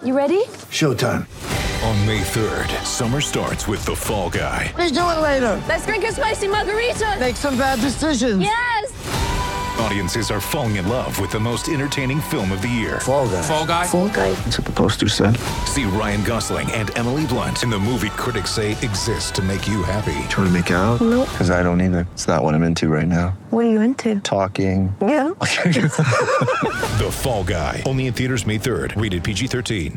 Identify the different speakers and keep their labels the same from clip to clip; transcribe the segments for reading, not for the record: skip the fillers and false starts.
Speaker 1: You ready?
Speaker 2: Showtime.
Speaker 3: On May 3rd, summer starts with The Fall Guy.
Speaker 2: Let's do it later.
Speaker 1: Let's drink a spicy margarita.
Speaker 2: Make some bad decisions.
Speaker 1: Yes!
Speaker 3: Audiences are falling in love with the most entertaining film of the year.
Speaker 2: Fall Guy.
Speaker 4: Fall Guy?
Speaker 1: Fall Guy.
Speaker 2: That's what the poster said.
Speaker 3: See Ryan Gosling and Emily Blunt in the movie critics say exists to make you happy.
Speaker 5: Trying to make it out?
Speaker 1: Nope.
Speaker 5: Because I don't either. It's not what I'm into right now.
Speaker 1: What are you into?
Speaker 5: Talking.
Speaker 1: Yeah.
Speaker 3: The Fall Guy. Only in theaters May 3rd. Rated PG-13.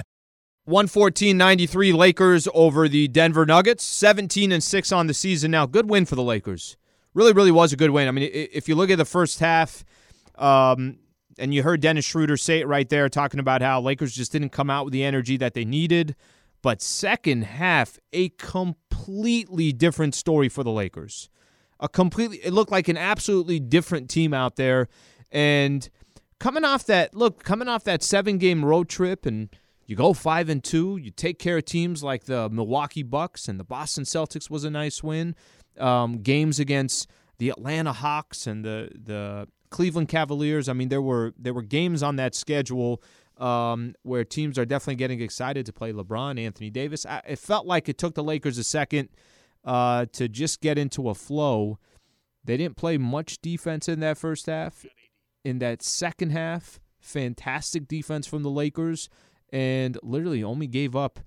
Speaker 6: 114-93 Lakers over the Denver Nuggets. 17-6 on the season now. Good win for the Lakers. Really was a good win. I mean, if you look at the first half, and you heard Dennis Schroeder say it right there, talking about how Lakers just didn't come out with the energy that they needed. But second half, a completely different story for the Lakers. It looked like an absolutely different team out there. And coming off that 7-game road trip, and you go 5-2, you take care of teams like the Milwaukee Bucks, and the Boston Celtics was a nice win. Games against the Atlanta Hawks and the Cleveland Cavaliers. I mean, there were games on that schedule where teams are definitely getting excited to play LeBron, Anthony Davis. It felt like it took the Lakers a second to just get into a flow. They didn't play much defense in that first half. In that second half, fantastic defense from the Lakers, and literally only gave up,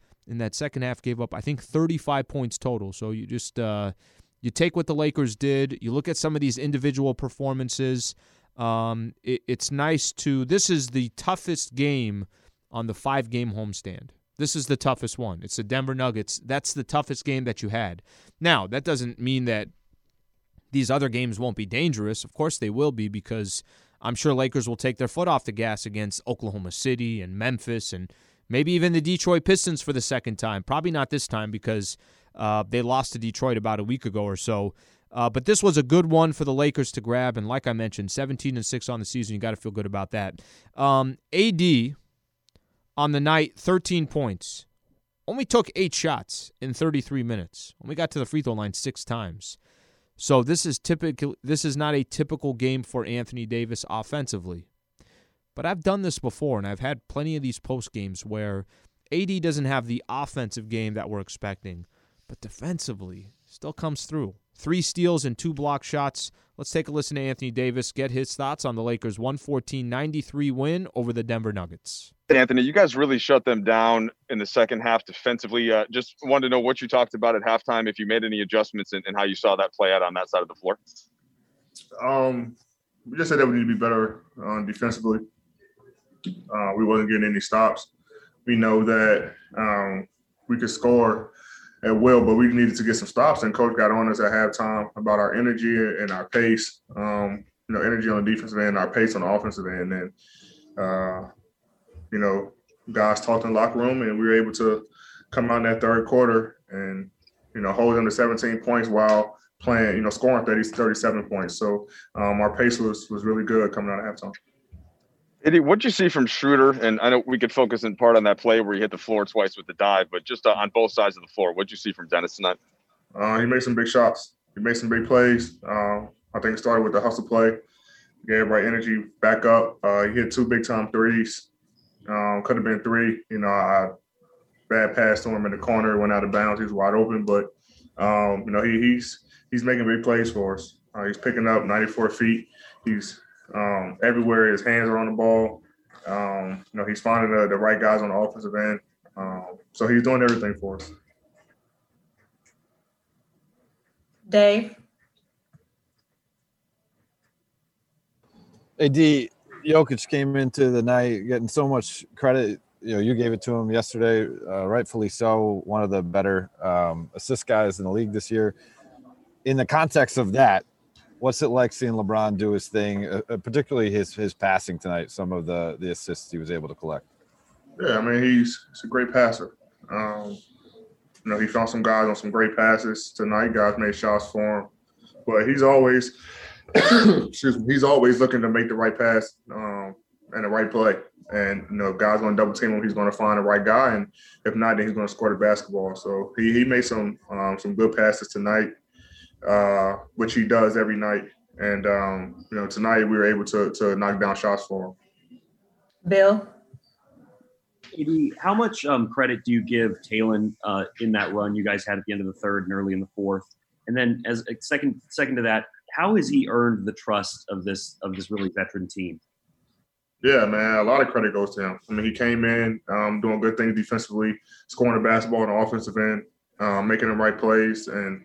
Speaker 6: I think, 35 points total. So you just you take what the Lakers did, you look at some of these individual performances. It's nice to – this is the toughest game on the 5-game homestand. This is the toughest one. It's the Denver Nuggets. That's the toughest game that you had. Now, that doesn't mean that these other games won't be dangerous. Of course they will be, because I'm sure Lakers will take their foot off the gas against Oklahoma City and Memphis and maybe even the Detroit Pistons for the second time. Probably not this time, because they lost to Detroit about a week ago or so. But this was a good one for the Lakers to grab. And like I mentioned, 17-6 on the season. You got to feel good about that. AD on the night, 13 points. Only took 8 shots in 33 minutes. Only got to the free throw line 6 times. So this is not a typical game for Anthony Davis offensively. But I've done this before, and I've had plenty of these post games where AD doesn't have the offensive game that we're expecting, but defensively still comes through. 3 steals and 2 block shots. Let's take a listen to Anthony Davis, get his thoughts on the Lakers' 114-93 win over the Denver Nuggets.
Speaker 7: Anthony, you guys really shut them down in the second half defensively. Just wanted to know what you talked about at halftime, if you made any adjustments, and how you saw that play out on that side of the floor.
Speaker 8: We just said that we need to be better defensively. We wasn't getting any stops. We know that we could score at will, but we needed to get some stops. And coach got on us at halftime about our energy and our pace. Energy on the defensive end, our pace on the offensive end, and guys talked in the locker room, and we were able to come out in that third quarter and hold them to 17 points while playing, scoring 37 points. So our pace was really good coming out of halftime.
Speaker 7: Eddie, what'd you see from Schroeder? And I know we could focus in part on that play where he hit the floor twice with the dive, but just on both sides of the floor, what'd you see from Dennis tonight?
Speaker 8: He made some big shots. He made some big plays. I think it started with the hustle play. Gave everybody energy back up. He hit 2 big-time threes. Could have been 3. I bad pass to him in the corner, went out of bounds. He was wide open, but he's making big plays for us. He's picking up 94 feet. He's everywhere. His hands are on the ball. He's finding the right guys on the offensive end. So he's doing everything for us.
Speaker 1: Dave.
Speaker 9: AD, Jokic came into the night getting so much credit. You gave it to him yesterday, rightfully so. One of the better assist guys in the league this year. In the context of that, what's it like seeing LeBron do his thing, particularly his passing tonight, some of the assists he was able to collect?
Speaker 8: Yeah, I mean, he's a great passer. He found some guys on some great passes tonight. Guys made shots for him. But he's always he's always looking to make the right pass and the right play. And, if guys going to double team him, he's going to find the right guy. And if not, then he's going to score the basketball. So he made some good passes tonight, which he does every night. And, tonight we were able to knock down shots for him.
Speaker 1: Bill?
Speaker 4: AD, how much credit do you give Talon in that run you guys had at the end of the third and early in the fourth? And then as a second to that, how has he earned the trust of this really veteran team?
Speaker 8: Yeah, man, a lot of credit goes to him. I mean, he came in doing good things defensively, scoring the basketball on the offensive end, making the right plays. And,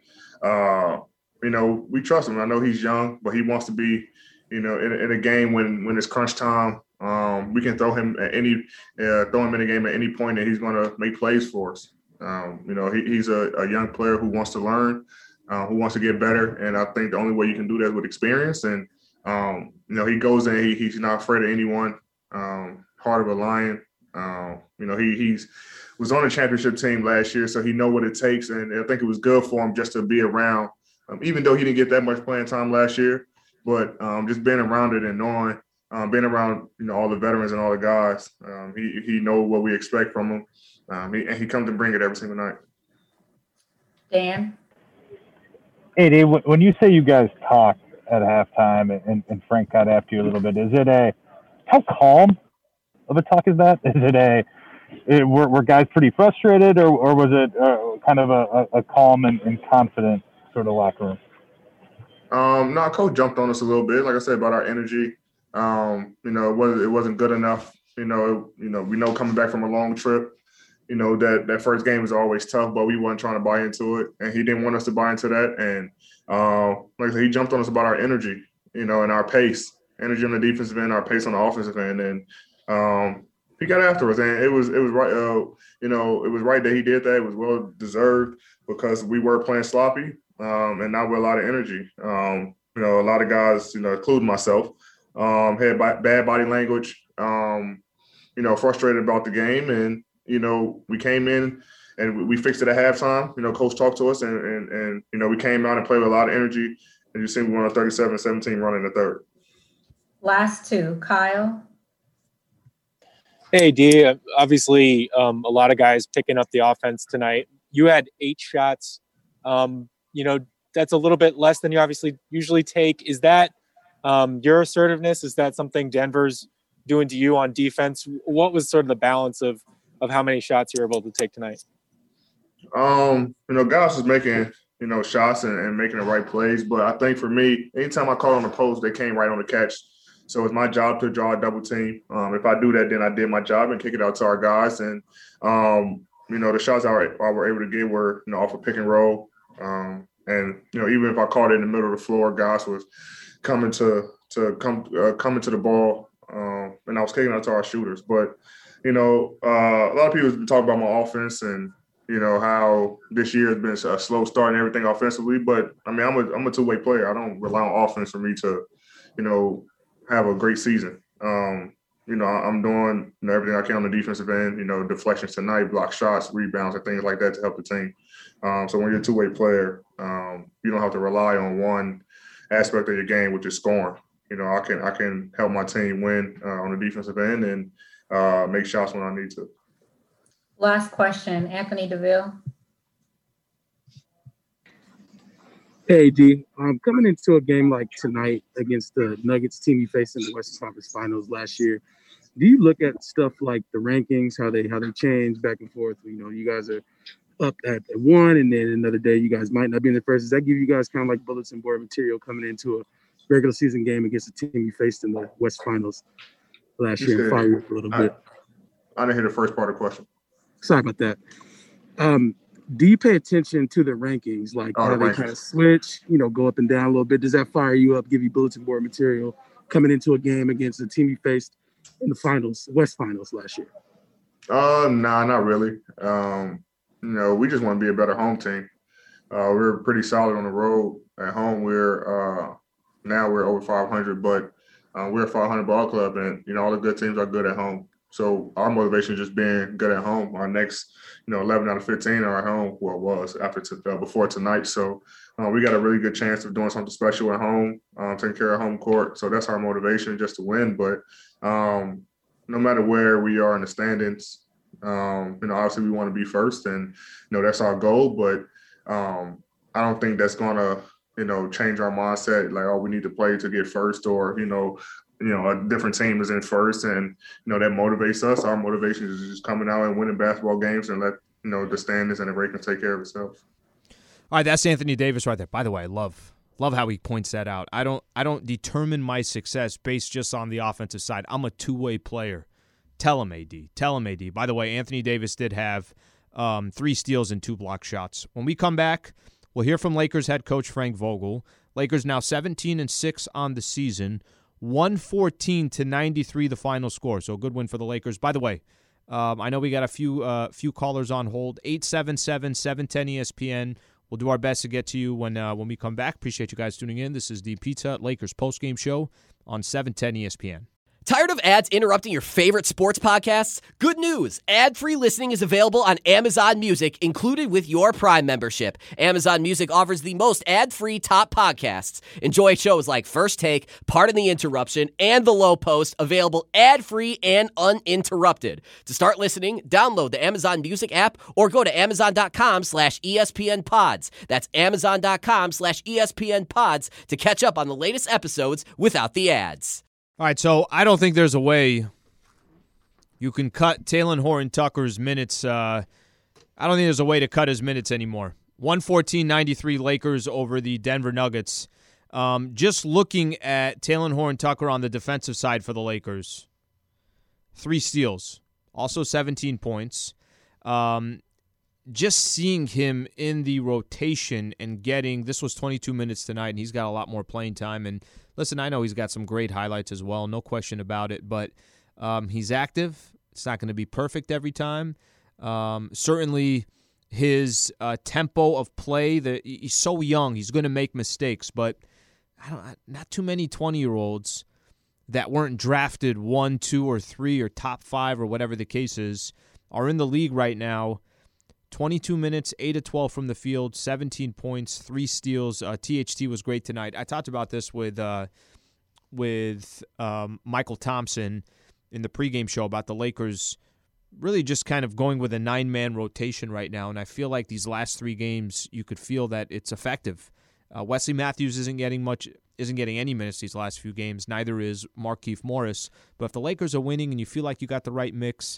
Speaker 8: we trust him. I know he's young, but he wants to be, in a game when it's crunch time. We can throw him in the game at any point, and he's going to make plays for us. He's a young player who wants to learn, who wants to get better. And I think the only way you can do that is with experience. And, he goes in, he's not afraid of anyone, heart of a lion. He was on the championship team last year, so he know what it takes. And I think it was good for him just to be around, even though he didn't get that much playing time last year, but just being around it and knowing, being around, all the veterans and all the guys, he know what we expect from him. He comes to bring it every single night.
Speaker 1: Dan?
Speaker 10: Hey, Dave, when you say you guys talked at halftime and Frank got after you a little bit, how calm of a talk is that? Is it were guys pretty frustrated, or was it kind of a calm and confident sort of locker room?
Speaker 8: No, Coach jumped on us a little bit, like I said, about our energy. It wasn't good enough. We know coming back from a long trip, that first game is always tough, but we weren't trying to buy into it, and he didn't want us to buy into that. And like I said, he jumped on us about our energy, and our pace, energy on the defensive end, our pace on the offensive end, and he got after us, and it was right. It was right that he did that. It was well deserved because we were playing sloppy, and not with a lot of energy. A lot of guys, including myself, had bad body language. Frustrated about the game, and we came in and we fixed it at halftime. Coach talked to us, and we came out and played with a lot of energy. And you see, we won a 37-17 run in the third.
Speaker 1: Last two, Kyle.
Speaker 11: Hey, D, obviously a lot of guys picking up the offense tonight. You had 8 shots. That's a little bit less than you obviously usually take. Is that your assertiveness? Is that something Denver's doing to you on defense? What was sort of the balance of how many shots you were able to take tonight?
Speaker 8: Guys was making, shots and making the right plays. But I think for me, anytime I caught on the post, they came right on the catch. So it's my job to draw a double team. If I do that, then I did my job and kick it out to our guys. And, the shots I were able to get were, off a pick and roll. And even if I caught it in the middle of the floor, guys was coming to the ball. And I was kicking out to our shooters. But, a lot of people have been talking about my offense and, how this year has been a slow start and everything offensively. But, I'm a two-way player. I don't rely on offense for me to, have a great season. I'm doing everything I can on the defensive end, deflections tonight, block shots, rebounds, and things like that to help the team. So when you're a two-way player, you don't have to rely on one aspect of your game, which is scoring. I can help my team win on the defensive end and make shots when I need to.
Speaker 1: Last question, Anthony DeVille.
Speaker 12: Hey, D. Coming into a game like tonight against the Nuggets team you faced in the Western Conference Finals last year, do you look at stuff like the rankings, how they change back and forth? You guys are up at 1, and then another day you guys might not be in the first. Does that give you guys kind of like bulletin board material coming into a regular season game against the team you faced in the West Finals last year and fire you up a little bit?
Speaker 8: I didn't hear the first part of the question.
Speaker 12: Sorry about that. Do you pay attention to the rankings, like how they kind of switch, go up and down a little bit? Does that fire you up, give you bulletin board material coming into a game against the team you faced in the finals, West Finals last year?
Speaker 8: Nah, not really. We just want to be a better home team. We're pretty solid on the road. At home, now we're over 500, but we're a 500 ball club, and all the good teams are good at home. So our motivation is just being good at home. Our next, 11 out of 15 are at home. Well, it was before tonight. So we got a really good chance of doing something special at home, taking care of home court. So that's our motivation, just to win. But no matter where we are in the standings, obviously we want to be first, and that's our goal. But I don't think that's going to change our mindset. Like, we need to play to get first, or a different team is in first, and that motivates us. Our motivation is just coming out and winning basketball games and let the standings and the rating take care of itself.
Speaker 6: All right, that's Anthony Davis right there. By the way, I love how he points that out. I don't determine my success based just on the offensive side. I'm a two-way player. Tell him, AD. Tell him, AD. By the way, Anthony Davis did have 3 steals and 2 block shots. When we come back, we'll hear from Lakers head coach Frank Vogel. Lakers now 17-6 on the season, 114-93 the final score. So a good win for the Lakers. By the way, I know we got a few callers on hold. 877-710-ESPN. We'll do our best to get to you when we come back. Appreciate you guys tuning in. This is the Pizza Hut Lakers postgame show on 710 ESPN.
Speaker 13: Tired of ads interrupting your favorite sports podcasts? Good news! Ad-free listening is available on Amazon Music, included with your Prime membership. Amazon Music offers the most ad-free top podcasts. Enjoy shows like First Take, Pardon the Interruption, and The Low Post, available ad-free and uninterrupted. To start listening, download the Amazon Music app or go to amazon.com/ESPN Pods. That's amazon.com/ESPN Pods to catch up on the latest episodes without the ads.
Speaker 6: All right, so I don't think there's a way you can cut Talen Horton-Tucker's minutes. I don't think there's a way to cut his minutes anymore. 114-93 Lakers over the Denver Nuggets. Just looking at Talen Horton-Tucker on the defensive side for the Lakers, 3 steals, also 17 points. Just seeing him in the rotation and this was 22 minutes tonight, and he's got a lot more playing time. And listen, I know he's got some great highlights as well, no question about it, but he's active. It's not going to be perfect every time. Certainly his tempo of play, he's so young, he's going to make mistakes, but not too many 20-year-olds that weren't drafted 1, 2, or 3 or top 5 or whatever the case is are in the league right now. 22 minutes, 8 of 12 from the field, 17 points, 3 steals. THT was great tonight. I talked about this with Michael Thompson in the pregame show about the Lakers really just kind of going with a 9-man rotation right now, and I feel like these last 3 games you could feel that it's effective. Wesley Matthews isn't getting any minutes these last few games. Neither is Markieff Morris. But if the Lakers are winning and you feel like you got the right mix,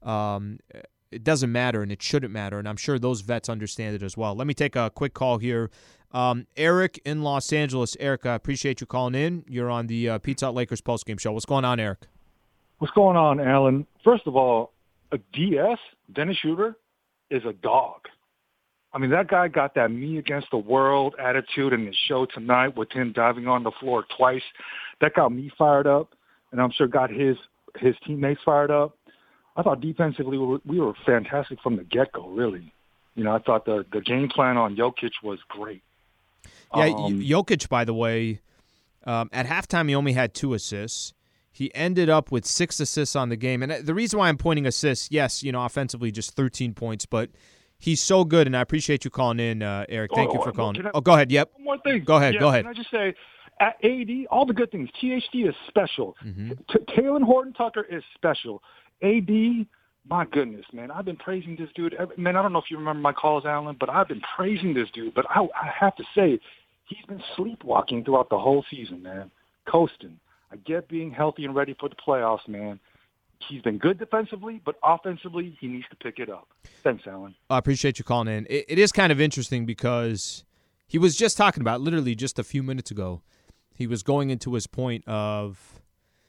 Speaker 6: it doesn't matter, and it shouldn't matter, and I'm sure those vets understand it as well. Let me take a quick call here. Eric in Los Angeles. Eric, I appreciate you calling in. You're on the Pizza Hut Lakers postgame show. What's going on, Eric?
Speaker 14: What's going on, Alan? First of all, a DS, Dennis Schroeder, is a dog. I mean, that guy got that me against the world attitude in the show tonight with him diving on the floor twice. That got me fired up, and I'm sure got his teammates fired up. I thought defensively we were fantastic from the get-go, really. I thought the game plan on Jokic was great.
Speaker 6: Yeah, Jokic, by the way, at halftime he only had 2 assists. He ended up with 6 assists on the game. And the reason why I'm pointing assists, yes, offensively just 13 points, but he's so good, and I appreciate you calling in, Eric. Thank you for calling. Go ahead. Yep.
Speaker 14: One more thing.
Speaker 6: Go ahead.
Speaker 14: Yeah,
Speaker 6: Go ahead.
Speaker 14: Can I just say, at AD, all the good things. THD is special.
Speaker 6: Mm-hmm.
Speaker 14: Talen Horton-Tucker is special. AD, my goodness, man, I've been praising this dude. Man, I don't know if you remember my calls, Alan, but I've been praising this dude. But I have to say, he's been sleepwalking throughout the whole season, man, coasting. I get being healthy and ready for the playoffs, man. He's been good defensively, but offensively, he needs to pick it up. Thanks, Alan.
Speaker 6: I appreciate you calling in. It is kind of interesting because he was just talking about, literally just a few minutes ago, he was going into his point of,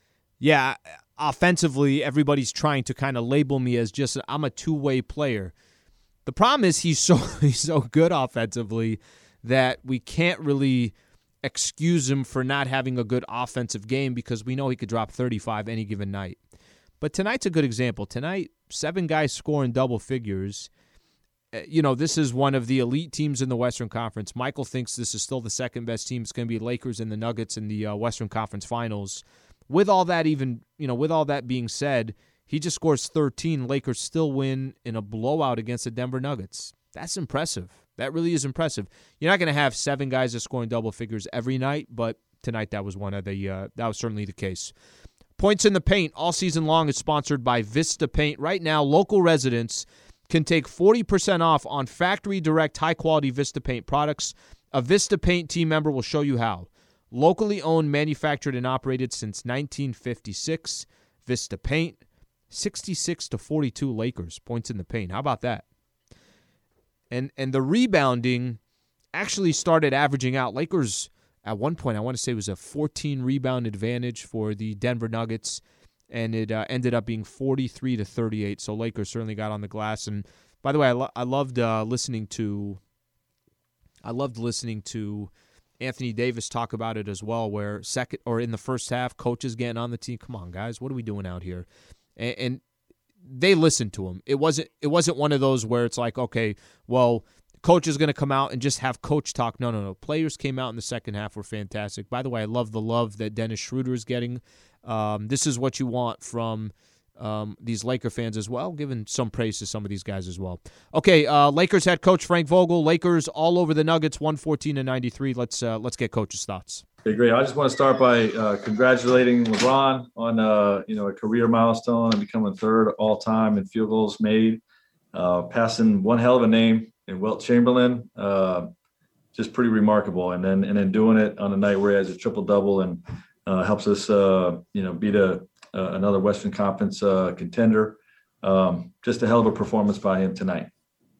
Speaker 6: offensively, everybody's trying to kind of label me as just I'm a two-way player. The problem is he's so good offensively that we can't really excuse him for not having a good offensive game because we know he could drop 35 any given night. But tonight's a good example. Tonight, 7 guys scoring double figures. This is one of the elite teams in the Western Conference. Michael thinks this is still the second-best team. It's going to be Lakers and the Nuggets in the Western Conference Finals. With all that with all that being said, he just scores 13. Lakers still win in a blowout against the Denver Nuggets. That's impressive. That really is impressive. You're not going to have 7 guys that scoring double figures every night, but tonight that was that was certainly the case. Points in the Paint all season long is sponsored by Vista Paint. Right now, local residents can take 40% off on factory direct high-quality Vista Paint products. A Vista Paint team member will show you how. locally owned, manufactured, and operated since 1956. Vista Paint, 66-42 Lakers, points in the paint. How about that? And the rebounding actually started averaging out. Lakers, at one point, I want to say it was a 14 rebound advantage for the Denver Nuggets, and it ended up being 43-38. So Lakers certainly got on the glass. And by the way, I loved listening to Anthony Davis talk about it as well, where in the first half, coaches getting on the team. Come on, guys, what are we doing out here? And they listened to him. It wasn't one of those where it's like, okay, well, coach is going to come out and just have coach talk. No. Players came out in the second half, were fantastic. By the way, I love the love that Dennis Schroeder is getting. This is what you want from these Laker fans as well, giving some praise to some of these guys as well. Okay, Lakers head coach Frank Vogel. Lakers all over the Nuggets, 114-93. Let's get coach's thoughts.
Speaker 15: Okay, great. I just want to start by congratulating LeBron on a career milestone and becoming third all time in field goals made, passing one hell of a name in Wilt Chamberlain. Just pretty remarkable. And then doing it on a night where he has a triple double and helps us beat another Western Conference contender. Just a hell of a performance by him tonight.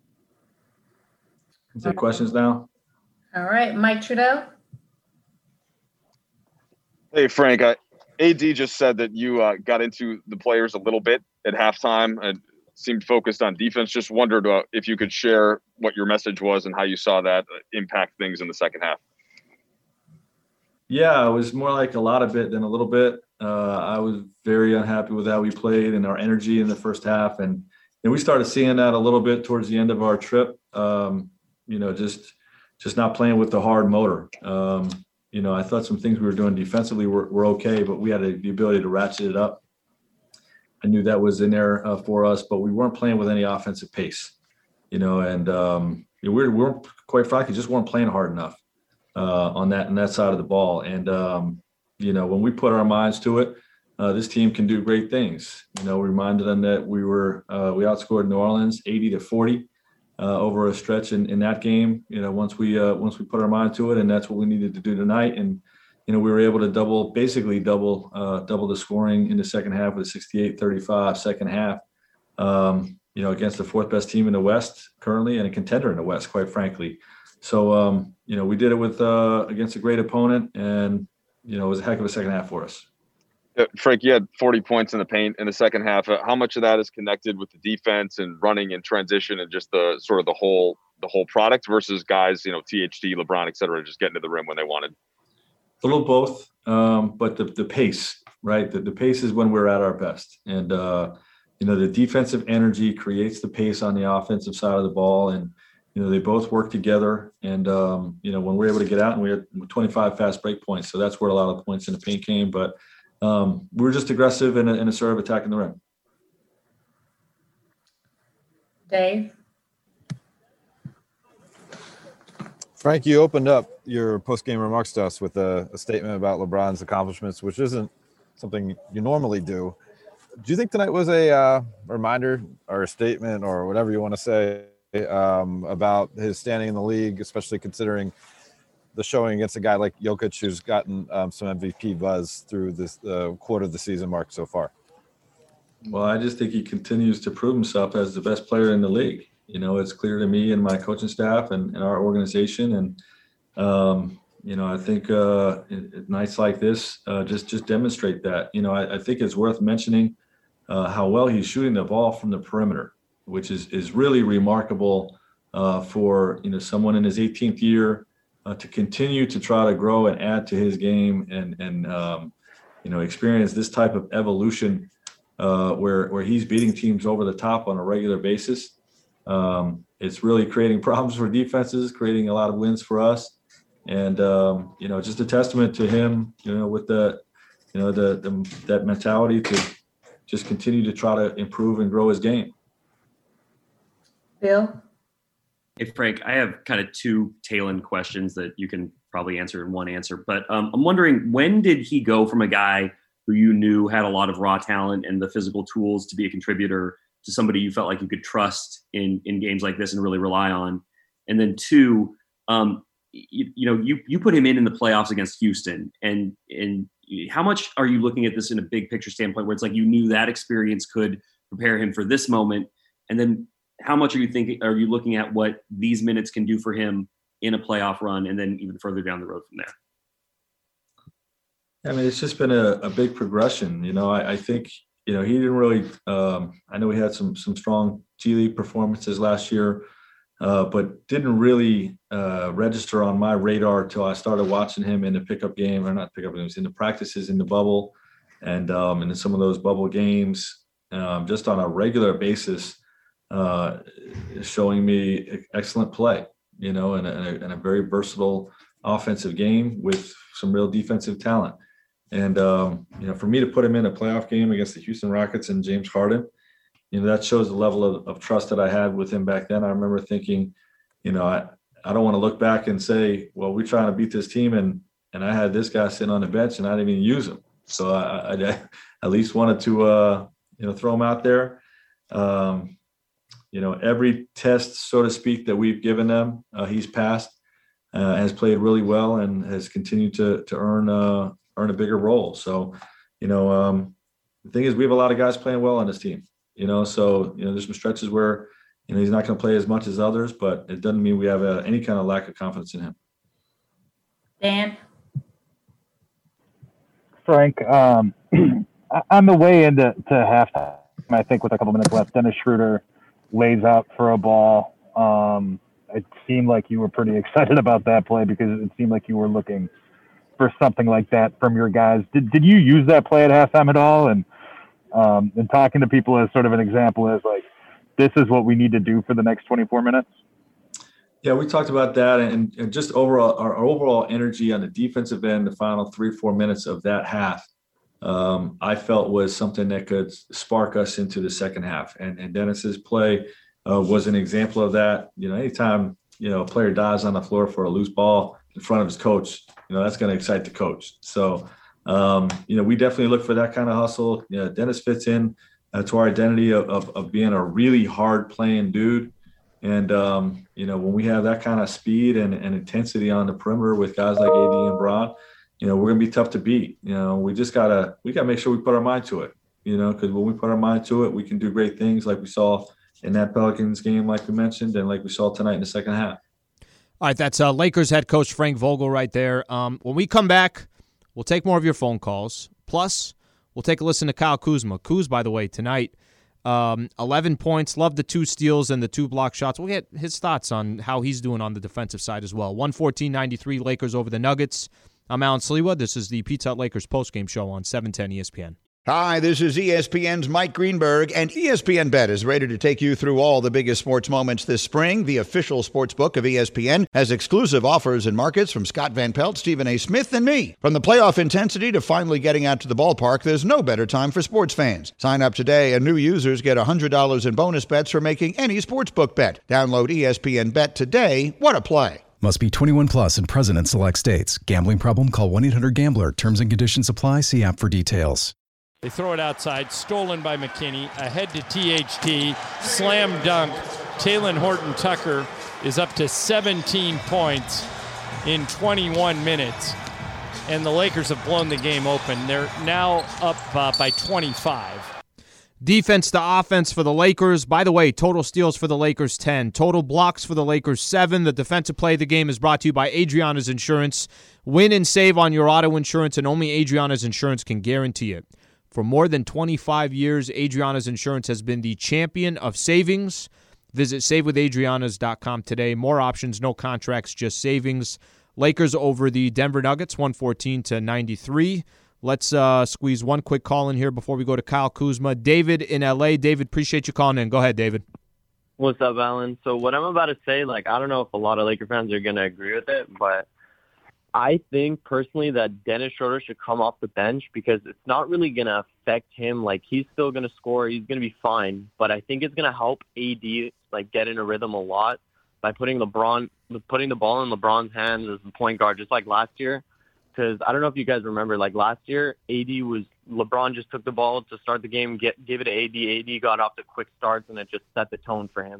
Speaker 15: Take questions now.
Speaker 1: All right, Mike Trudeau.
Speaker 7: Hey, Frank, AD just said that you got into the players a little bit at halftime and seemed focused on defense. Just wondered if you could share what your message was and how you saw that impact things in the second half.
Speaker 15: Yeah, it was more like a lot of it than a little bit. I was very unhappy with how we played and our energy in the first half. And we started seeing that a little bit towards the end of our trip, just not playing with the hard motor. I thought some things we were doing defensively were okay, but we had the ability to ratchet it up. I knew that was in there for us, but we weren't playing with any offensive pace, we weren't, quite frankly, just weren't playing hard enough on that side of the ball. And, when we put our minds to it, this team can do great things. We reminded them that we outscored New Orleans 80-40 over a stretch in that game. Once we put our mind to it, and that's what we needed to do tonight. And we were able to basically double the scoring in the second half with a 68-35 second half. Against the fourth best team in the West currently and a contender in the West, quite frankly. So we did it against a great opponent, and it was a heck of a second half for us.
Speaker 7: Frank, you had 40 points in the paint in the second half. How much of that is connected with the defense and running and transition and just the sort of the whole product versus guys, THT, LeBron, et cetera, just getting to the rim when they wanted?
Speaker 15: A little both, but the pace, right? The pace is when we're at our best. And, the defensive energy creates the pace on the offensive side of the ball. And, they both work together. And, when we're able to get out, and we had 25 fast break points. So that's where a lot of the points in the paint came. But we were just aggressive in a sort of attacking the rim.
Speaker 1: Dave.
Speaker 9: Frank, you opened up your post-game remarks to us with a statement about LeBron's accomplishments, which isn't something you normally do. Do you think tonight was a reminder or a statement or whatever you want to say about his standing in the league, especially considering the showing against a guy like Jokic, who's gotten some MVP buzz through this quarter of the season mark so far?
Speaker 15: Well, I just think he continues to prove himself as the best player in the league. It's clear to me and my coaching staff and our organization. And, I think nights like this just demonstrate that. I think it's worth mentioning how well he's shooting the ball from the perimeter, which is really remarkable for, someone in his 18th year to continue to try to grow and add to his game and experience this type of evolution where he's beating teams over the top on a regular basis. It's really creating problems for defenses, creating a lot of wins for us. And, just a testament to him, with that mentality to just continue to try to improve and grow his game.
Speaker 1: Bill?
Speaker 4: Hey, Frank, I have kind of two tail-end questions that you can probably answer in one answer. But I'm wondering, when did he go from a guy who you knew had a lot of raw talent and the physical tools to be a contributor to somebody you felt like you could trust in games like this and really rely on? And then two, you put him in the playoffs against Houston, and how much are you looking at this in a big picture standpoint, where it's like you knew that experience could prepare him for this moment, and then how much are you looking at what these minutes can do for him in a playoff run, and then even further down the road from there?
Speaker 15: I mean, it's just been a big progression. I think, he didn't really, I know he had some strong G League performances last year, but didn't really register on my radar till I started watching him in the pickup game, or not pickup games, in the practices in the bubble, and in some of those bubble games, just on a regular basis, showing me excellent play, and a very versatile offensive game with some real defensive talent. And, for me to put him in a playoff game against the Houston Rockets and James Harden, that shows the level of trust that I had with him back then. I remember thinking, I don't want to look back and say, well, we're trying to beat this team, and I had this guy sitting on the bench and I didn't even use him. So I at least wanted to, throw him out there. Every test, so to speak, that we've given them, he's passed, has played really well, and has continued to earn a bigger role. So, the thing is, we have a lot of guys playing well on this team, so, there's some stretches where, he's not going to play as much as others, but it doesn't mean we have any kind of lack of confidence in him.
Speaker 1: Dan?
Speaker 10: Frank, on the way into halftime, I think with a couple minutes left, Dennis Schroeder lays out for a ball. It seemed like you were pretty excited about that play, because it seemed like you were looking for something like that from your guys. Did you use that play at halftime at all? And talking to people as sort of an example as like, this is what we need to do for the next 24 minutes?
Speaker 15: Yeah, we talked about that, and just overall, our overall energy on the defensive end, the final 3-4 minutes of that half, I felt was something that could spark us into the second half. And Dennis's play was an example of that. Anytime, a player dives on the floor for a loose ball in front of his coach, that's going to excite the coach. So, we definitely look for that kind of hustle. Dennis fits in to our identity of being a really hard playing dude. And, when we have that kind of speed and intensity on the perimeter with guys like AD and Bron, we're going to be tough to beat. We got to make sure we put our mind to it, because when we put our mind to it, we can do great things like we saw in that Pelicans game, like we mentioned, and like we saw tonight in the second half.
Speaker 6: All right, that's Lakers head coach Frank Vogel right there. When we come back, we'll take more of your phone calls. Plus, we'll take a listen to Kyle Kuzma. Kuz, by the way, tonight, 11 points, love the 2 steals and the 2 block shots. We'll get his thoughts on how he's doing on the defensive side as well. 114-93 Lakers over the Nuggets. I'm Alan Sliwa. This is the Pizza Hut Lakers postgame show on 710 ESPN.
Speaker 16: Hi, this is ESPN's Mike Greenberg, and ESPN Bet is ready to take you through all the biggest sports moments this spring. The official sports book of ESPN has exclusive offers and markets from Scott Van Pelt, Stephen A. Smith, and me. From the playoff intensity to finally getting out to the ballpark, there's no better time for sports fans. Sign up today, and new users get $100 in bonus bets for making any sportsbook bet. Download ESPN Bet today. What a play.
Speaker 17: Must be 21 plus and present in select states. Gambling problem? Call 1-800-GAMBLER. Terms and conditions apply. See app for details.
Speaker 18: They throw it outside, stolen by McKinney, ahead to THT, slam dunk. Talen Horton-Tucker is up to 17 points in 21 minutes, and the Lakers have blown the game open. They're now up by 25.
Speaker 6: Defense to offense for the Lakers. By the way, total steals for the Lakers, 10. Total blocks for the Lakers, 7. The defensive play of the game is brought to you by Adriana's Insurance. Win and save on your auto insurance, and only Adriana's Insurance can guarantee it. For more than 25 years, Adriana's Insurance has been the champion of savings. Visit SaveWithAdrianas.com today. More options, no contracts, just savings. Lakers over the Denver Nuggets, 114-93. Let's squeeze one quick call in here before we go to Kyle Kuzma. David in L.A. David, appreciate you calling in. Go ahead, David.
Speaker 19: What's up, Alan? So what I'm about to say, I don't know if a lot of Laker fans are going to agree with it, but I think personally that Dennis Schroeder should come off the bench because it's not really going to affect him. He's still going to score. He's going to be fine. But I think it's going to help AD, get in a rhythm a lot by putting the ball in LeBron's hands as the point guard, just like last year. Because I don't know if you guys remember, last year, LeBron just took the ball to start the game, gave it to AD. AD got off to quick starts, and it just set the tone for him.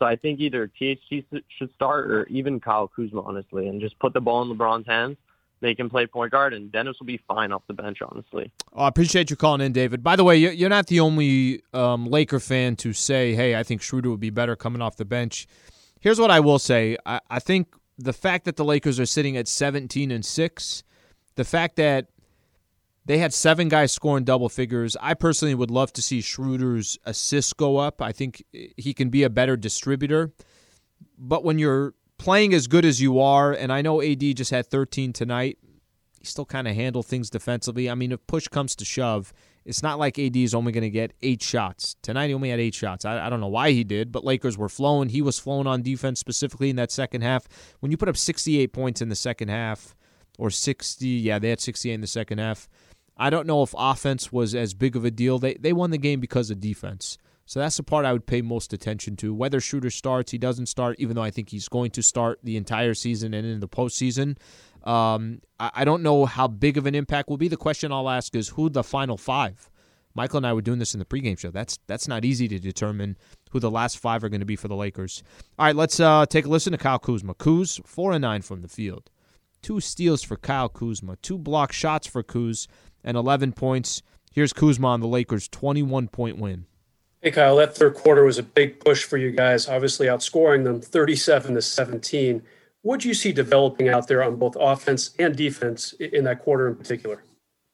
Speaker 19: So I think either THT should start or even Kyle Kuzma, honestly, and just put the ball in LeBron's hands. They can play point guard, and Dennis will be fine off the bench, honestly.
Speaker 6: I appreciate you calling in, David. By the way, you're not the only Laker fan to say, hey, I think Schroeder would be better coming off the bench. Here's what I will say. I think the fact that the Lakers are sitting at 17-6, the fact that they had 7 guys scoring double figures, I personally would love to see Schroeder's assists go up. I think he can be a better distributor. But when you're playing as good as you are, and I know AD just had 13 tonight, he still kind of handled things defensively. I mean, if push comes to shove, it's not like AD is only going to get 8 shots. Tonight he only had 8 shots. I don't know why he did, but Lakers were flowing. He was flowing on defense specifically in that second half. When you put up 68 points in the second half, or 60, they had 68 in the second half. I don't know if offense was as big of a deal. They won the game because of defense. So that's the part I would pay most attention to. Whether Schroeder starts, he doesn't start, even though I think he's going to start the entire season and in the postseason. I don't know how big of an impact will be. The question I'll ask is who the final 5. Michael and I were doing this in the pregame show. That's not easy to determine who the last 5 are going to be for the Lakers. All right, let's take a listen to Kyle Kuzma. Kuz, 4-9 from the field. 2 steals for Kyle Kuzma. 2 block shots for Kuz, and 11 points. Here's Kuzma on the Lakers' 21-point win.
Speaker 20: Hey, Kyle, that third quarter was a big push for you guys, obviously outscoring them 37-17. What do you see developing out there on both offense and defense in that quarter in particular?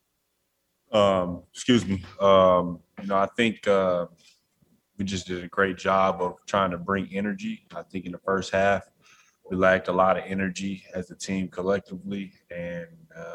Speaker 21: Excuse me. I think we just did a great job of trying to bring energy. I think in the first half, we lacked a lot of energy as a team collectively. And,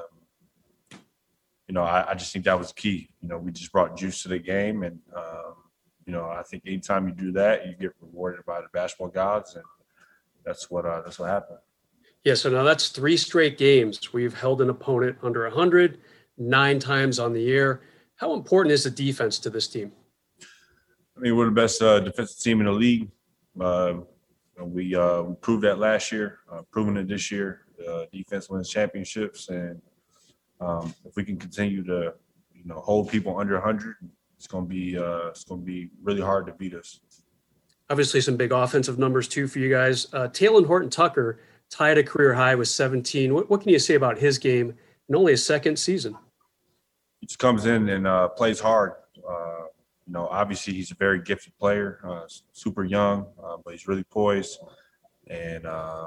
Speaker 21: I just think that was key. We just brought juice to the game. And, I think anytime you do that, you get rewarded by the basketball gods. And that's what happened.
Speaker 20: Yeah, so now that's 3 straight games where you've held an opponent under 100, 9 times on the year. How important is the defense to this team?
Speaker 21: I mean, we're the best defensive team in the league. We proved that last year, proving it this year. Defense wins championships, and if we can continue to, hold people under 100, it's going to be really hard to beat us.
Speaker 20: Obviously, some big offensive numbers too for you guys. Talen Horton-Tucker tied a career high with 17. What can you say about his game in only his second season?
Speaker 21: He just comes in and plays hard. Obviously he's a very gifted player, super young, but he's really poised. And,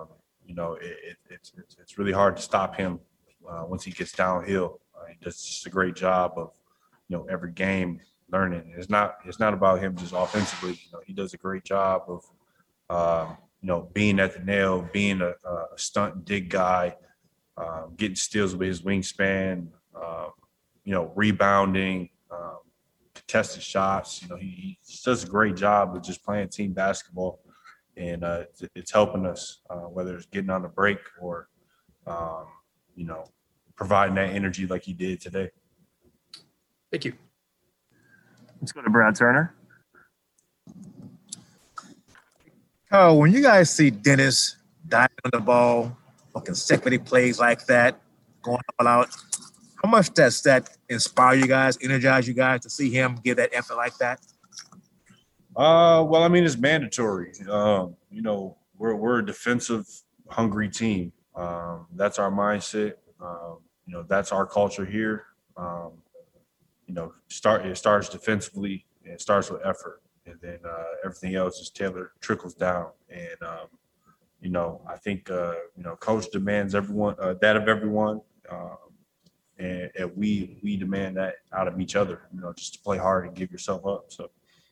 Speaker 21: it's really hard to stop him once he gets downhill. He does just a great job of, every game learning. It's not about him just offensively. He does a great job of, being at the nail, being a stunt and dig guy, getting steals with his wingspan, rebounding, contested shots. He does a great job of just playing team basketball, and it's helping us, whether it's getting on the break or, providing that energy like he did today.
Speaker 20: Thank you.
Speaker 22: Let's go to Brad Turner.
Speaker 23: Oh, when you guys see Dennis diving on the ball on consecutive plays like that, going all out, how much does that inspire you guys, energize you guys to see him give that effort like that?
Speaker 21: Well, I mean, it's mandatory. We're a defensive hungry team. That's our mindset. That's our culture here. It starts defensively, and it starts with effort, and then everything else is trickles down. And I think coach demands everyone that of everyone, and we demand that out of each other. Just to play hard and give yourself up. So.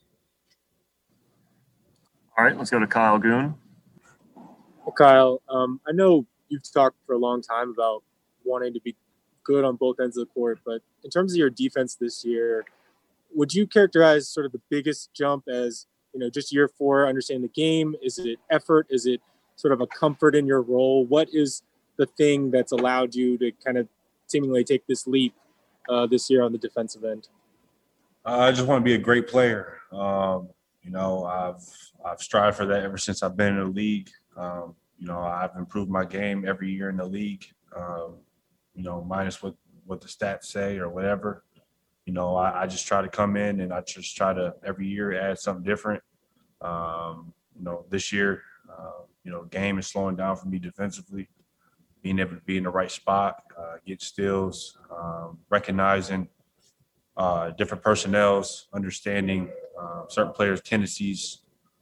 Speaker 22: All right, let's go to Kyle Goon.
Speaker 11: Well, Kyle, I know you've talked for a long time about wanting to be good on both ends of the court, but in terms of your defense this year, would you characterize sort of the biggest jump as, just year 4, understanding the game? Is it effort? Is it sort of a comfort in your role? What is the thing that's allowed you to kind of seemingly take this leap this year on the defensive end?
Speaker 21: I just want to be a great player. I've strived for that ever since I've been in the league. I've improved my game every year in the league. Minus what the stats say or whatever. I just try to come in and I just try to every year add something different. this year, game is slowing down for me defensively, being able to be in the right spot, get steals, recognizing different personnels, understanding certain players' tendencies,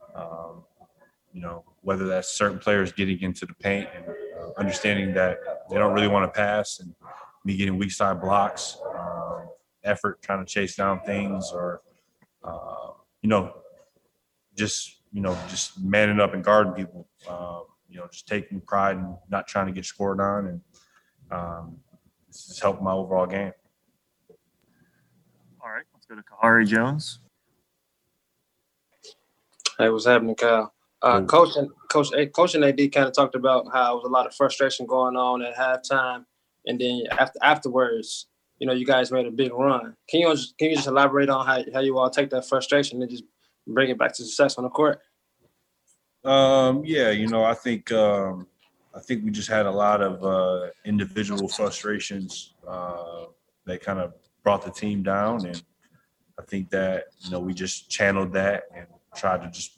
Speaker 21: whether that's certain players getting into the paint and understanding that they don't really want to pass, and me getting weak side blocks, effort trying to chase down things, or just manning up and guarding people, just taking pride and not trying to get scored on, and this has helped my overall game.
Speaker 22: All right, let's go to Kahari Jones.
Speaker 2: Hey, what's happening, Kyle? Coach and AD kind of talked about how there was a lot of frustration going on at halftime, and then afterwards, you guys made a big run. Can you just elaborate on how you all take that frustration and just bring it back to success on the court?
Speaker 21: I think we just had a lot of individual frustrations that kind of brought the team down, and I think that we just channeled that and tried to just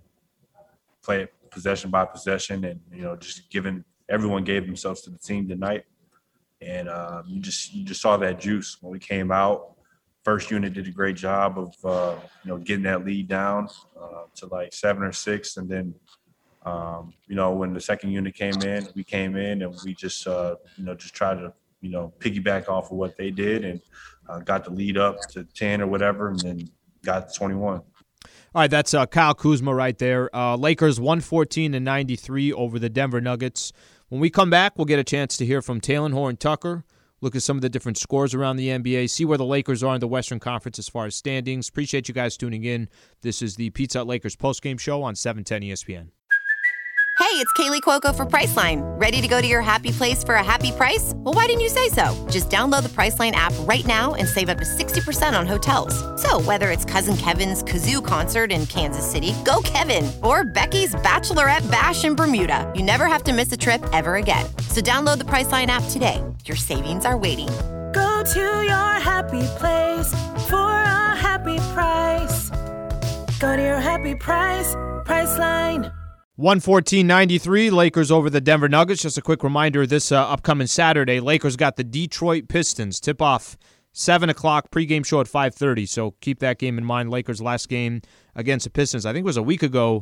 Speaker 21: play it possession by possession, and just everyone gave themselves to the team tonight, and you just saw that juice when we came out. First unit did a great job of getting that lead down to like 7 or 6, and then when the second unit came in, we came in and we just tried to piggyback off of what they did, and got the lead up to 10 or whatever, and then got to 21.
Speaker 6: All right, that's Kyle Kuzma right there. Lakers 114-93 over the Denver Nuggets. When we come back, we'll get a chance to hear from Talen Horton-Tucker, look at some of the different scores around the NBA, see where the Lakers are in the Western Conference as far as standings. Appreciate you guys tuning in. This is the Pizza Hut Lakers postgame show on 710 ESPN.
Speaker 3: Hey, it's Kaylee Cuoco for Priceline. Ready to go to your happy place for a happy price? Well, why didn't you say so? Just download the Priceline app right now and save up to 60% on hotels. So whether it's Cousin Kevin's Kazoo Concert in Kansas City, go Kevin, or Becky's Bachelorette Bash in Bermuda, you never have to miss a trip ever again. So download the Priceline app today. Your savings are waiting.
Speaker 5: Go to your happy place for a happy price. Go to your happy price, Priceline.
Speaker 6: 114-93, Lakers over the Denver Nuggets. Just a quick reminder, this upcoming Saturday, Lakers got the Detroit Pistons. Tip-off 7 o'clock, pregame show at 5:30, so keep that game in mind. Lakers' last game against the Pistons, I think it was a week ago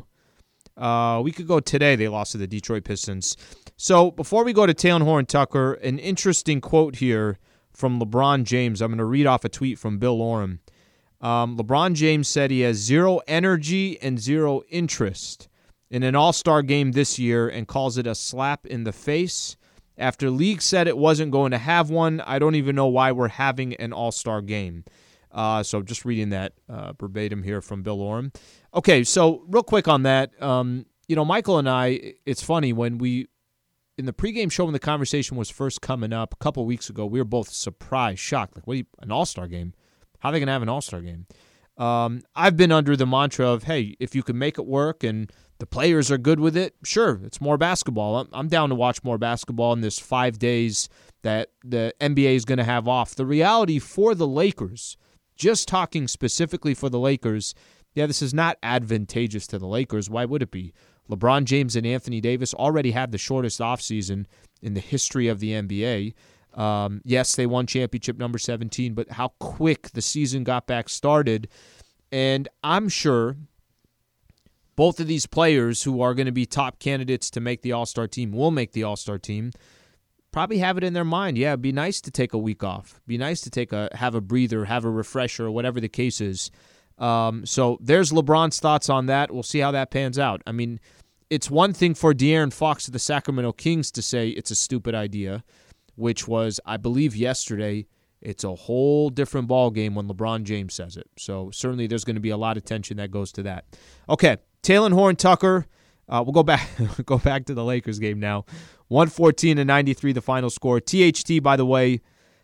Speaker 6: today, they lost to the Detroit Pistons. So before we go to Talen Horton-Tucker, an interesting quote here from LeBron James. I'm going to read off a tweet from Bill Oram. LeBron James said he has zero energy and zero interest in an all-star game this year and calls it a slap in the face. After league said it wasn't going to have one, I don't even know why we're having an all-star game. So just reading that verbatim here from Bill Oram. Okay, so real quick on that, Michael and I, it's funny, when in the pregame show when the conversation was first coming up a couple weeks ago, we were both surprised, shocked. Like, an all-star game? How are they going to have an all-star game? I've been under the mantra of, hey, if you can make it work and the players are good with it, sure, it's more basketball. I'm down to watch more basketball in this 5 days that the NBA is going to have off. The reality for the Lakers, just talking specifically for the Lakers, this is not advantageous to the Lakers. Why would it be? LeBron James and Anthony Davis already had the shortest offseason in the history of the NBA. Yes, they won championship number 17, but how quick the season got back started. And I'm sure both of these players who are going to be top candidates to make the All-Star team will make the All-Star team. Probably have it in their mind. Yeah, it'd be nice to take a week off. Be nice to have a breather, have a refresher, whatever the case is. So there's LeBron's thoughts on that. We'll see how that pans out. I mean, it's one thing for De'Aaron Fox of the Sacramento Kings to say it's a stupid idea, which was, I believe, yesterday. It's a whole different ball game when LeBron James says it. So certainly there's going to be a lot of tension that goes to that. Okay, Talen Horton-Tucker. We'll go back to the Lakers game now. 114-93 the final score. THT, by the way,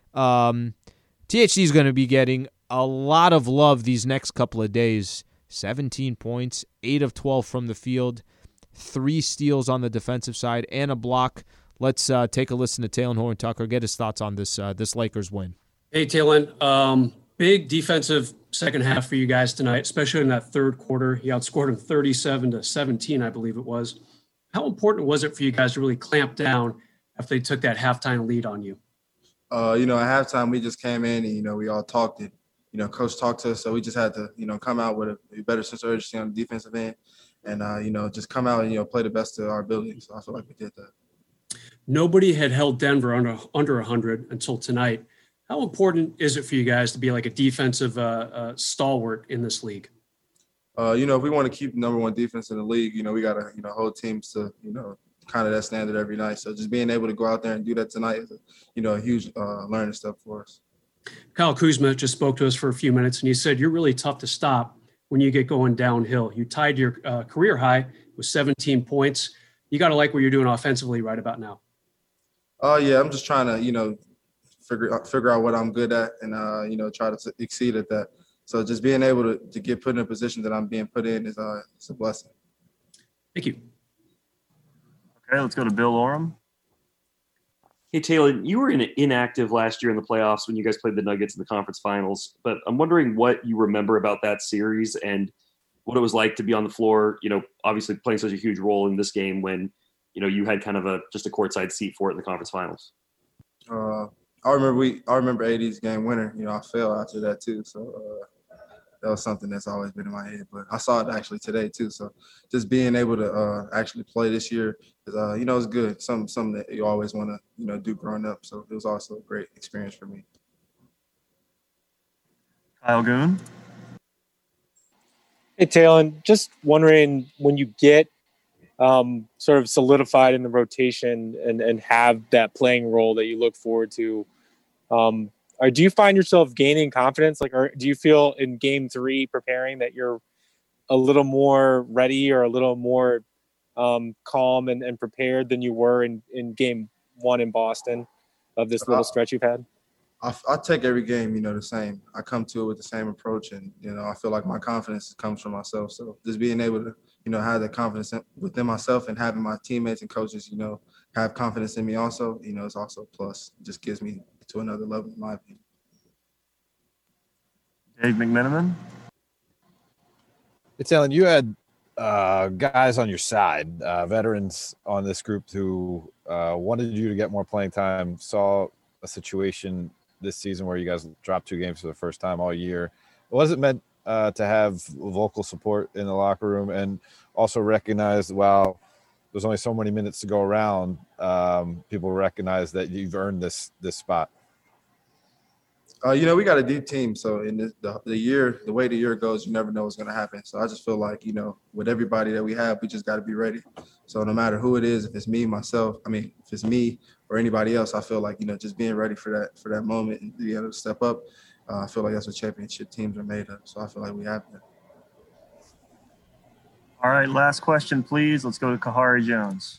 Speaker 6: THT is going to be getting a lot of love these next couple of days. 17 points, 8 of 12 from the field, 3 steals on the defensive side, and a block. Let's take a listen to Talen Horton-Tucker, get his thoughts on this Lakers win.
Speaker 20: Hey, Talen. Big defensive second half for you guys tonight, especially in that third quarter. You outscored them 37-17, I believe it was. How important was it for you guys to really clamp down after they took that halftime lead on you?
Speaker 8: At halftime, we just came in and, we all talked it. Coach talked to us, so we just had to, come out with a better sense of urgency on the defensive end and, just come out and, play the best of our ability. So I feel like we did that.
Speaker 20: Nobody had held Denver under 100 until tonight. How important is it for you guys to be like a defensive stalwart in this league?
Speaker 8: If we want to keep the number one defense in the league, we got to, hold teams to, kind of that standard every night. So just being able to go out there and do that tonight is, a huge learning step for us.
Speaker 20: Kyle Kuzma just spoke to us for a few minutes, and he said you're really tough to stop when you get going downhill. You tied your career high with 17 points. You got to like what you're doing offensively right about now.
Speaker 8: Yeah, I'm just trying to, figure out what I'm good at and, try to exceed at that. So just being able to get put in a position that I'm being put in is it's a blessing.
Speaker 20: Thank you.
Speaker 22: Okay, let's go to Bill Oram.
Speaker 4: Hey, Taylor, you were inactive last year in the playoffs when you guys played the Nuggets in the conference finals, but I'm wondering what you remember about that series and what it was like to be on the floor, obviously playing such a huge role in this game when, you had kind of just a courtside seat for it in the conference finals.
Speaker 8: I remember AD's game winner. I fell after that too. So that was something that's always been in my head. But I saw it actually today too. So just being able to actually play this year is, it's good. Something that you always want to, do growing up. So it was also a great experience for me.
Speaker 22: Kyle Goon.
Speaker 11: Hey, Taylor, just wondering when you get sort of solidified in the rotation and have that playing role that you look forward to, or do you find yourself gaining confidence? Or do you feel in game 3 preparing that you're a little more ready or a little more calm and prepared than you were in game 1 in Boston of this little stretch you've had?
Speaker 8: I take every game, the same. I come to it with the same approach, and I feel like my confidence comes from myself. So just being able to, have that confidence within myself and having my teammates and coaches, have confidence in me also, it's also a plus. It just gives me to another level, in my opinion.
Speaker 22: Dave McMenamin.
Speaker 9: It's Alan. You had guys on your side, veterans on this group who wanted you to get more playing time, saw a situation this season where you guys dropped 2 games for the first time all year. Was it meant to have vocal support in the locker room and also recognize while there's only so many minutes to go around, people recognize that you've earned this spot?
Speaker 8: We got a deep team. So in the way the year goes, you never know what's going to happen. So I just feel like, with everybody that we have, we just got to be ready. So no matter who it is, if it's me, if it's me or anybody else, I feel like, just being ready for that moment and being able to step up. I feel like that's what championship teams are made of. So I feel like we have that.
Speaker 22: All right, last question, please. Let's go to Kahari Jones.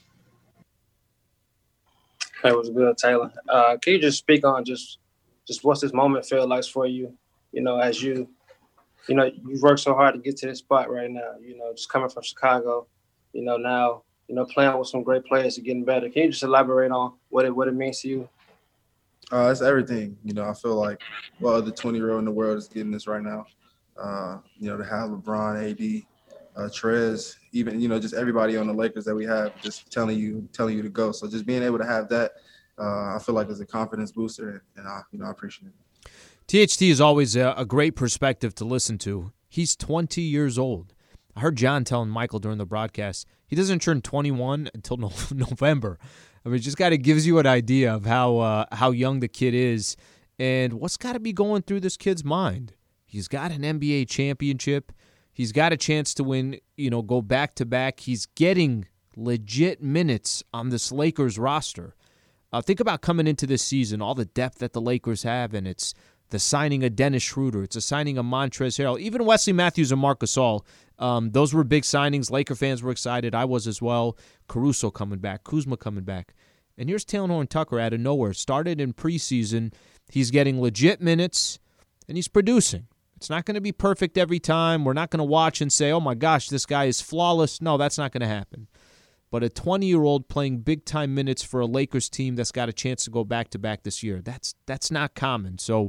Speaker 2: That was good, Taylor. Can you just speak on just what's this moment feel like for you? As you've worked so hard to get to this spot right now. Just coming from Chicago. Now playing with some great players and getting better. Can you just elaborate on what it means to you?
Speaker 8: It's everything. I feel like the 20-year-old in the world is getting this right now. To have LeBron, AD, Trez, even just everybody on the Lakers that we have just telling you to go. So just being able to have that, I feel like is a confidence booster, and I appreciate it.
Speaker 6: THT is always a great perspective to listen to. He's 20 years old. I heard John telling Michael during the broadcast he doesn't turn 21 until November. I mean, just kind of gives you an idea of how young the kid is and what's got to be going through this kid's mind. He's got an NBA championship. He's got a chance to win, go back-to-back. He's getting legit minutes on this Lakers roster. Think about coming into this season, all the depth that the Lakers have, and it's the signing of Dennis Schroeder. It's a signing of Montrezl Harrell. Even Wesley Matthews and Marc Gasol, those were big signings. Laker fans were excited. I was as well. Caruso coming back. Kuzma coming back. And here's Talen Horton-Tucker out of nowhere. Started in preseason. He's getting legit minutes, and he's producing. It's not going to be perfect every time. We're not going to watch and say, oh, my gosh, this guy is flawless. No, that's not going to happen. But a 20-year-old playing big-time minutes for a Lakers team that's got a chance to go back-to-back this year, that's not common. So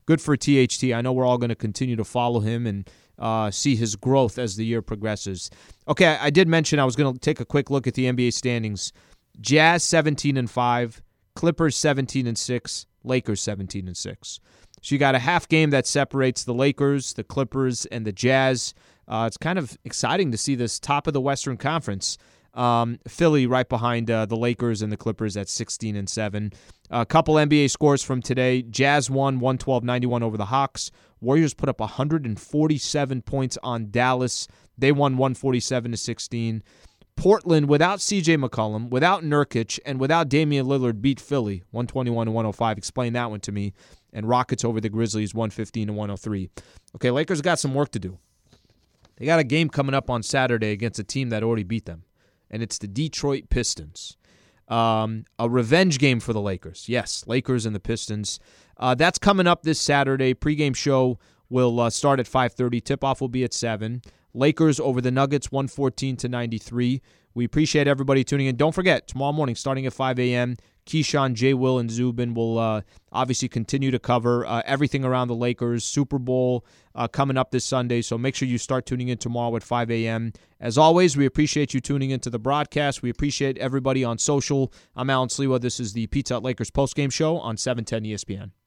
Speaker 6: good for THT. I know we're all going to continue to follow him and see his growth as the year progresses. Okay, I did mention I was going to take a quick look at the NBA standings. Jazz 17-5, Clippers 17-6, Lakers 17-6. So you got a half game that separates the Lakers, the Clippers, and the Jazz. It's kind of exciting to see this top of the Western Conference. Philly right behind the Lakers and the Clippers at 16-7. A couple NBA scores from today. Jazz won 112-91 over the Hawks. Warriors put up 147 points on Dallas. They won 147-16. Portland, without C.J. McCollum, without Nurkic, and without Damian Lillard, beat Philly 121-105. Explain that one to me. And Rockets over the Grizzlies 115-103. Okay, Lakers got some work to do. They got a game coming up on Saturday against a team that already beat them, and it's the Detroit Pistons. A revenge game for the Lakers. Yes, Lakers and the Pistons. That's coming up this Saturday. Pre-game show will start at 5:30. Tip-off will be at 7. Lakers over the Nuggets 114-93. We appreciate everybody tuning in. Don't forget, tomorrow morning starting at 5 a.m., Keyshawn, Jay Will, and Zubin will obviously continue to cover everything around the Lakers. Super Bowl coming up this Sunday, so make sure you start tuning in tomorrow at 5 a.m. As always, we appreciate you tuning into the broadcast. We appreciate everybody on social. I'm Alan Sliwa. This is the Pizza Hut Lakers postgame show on 710 ESPN.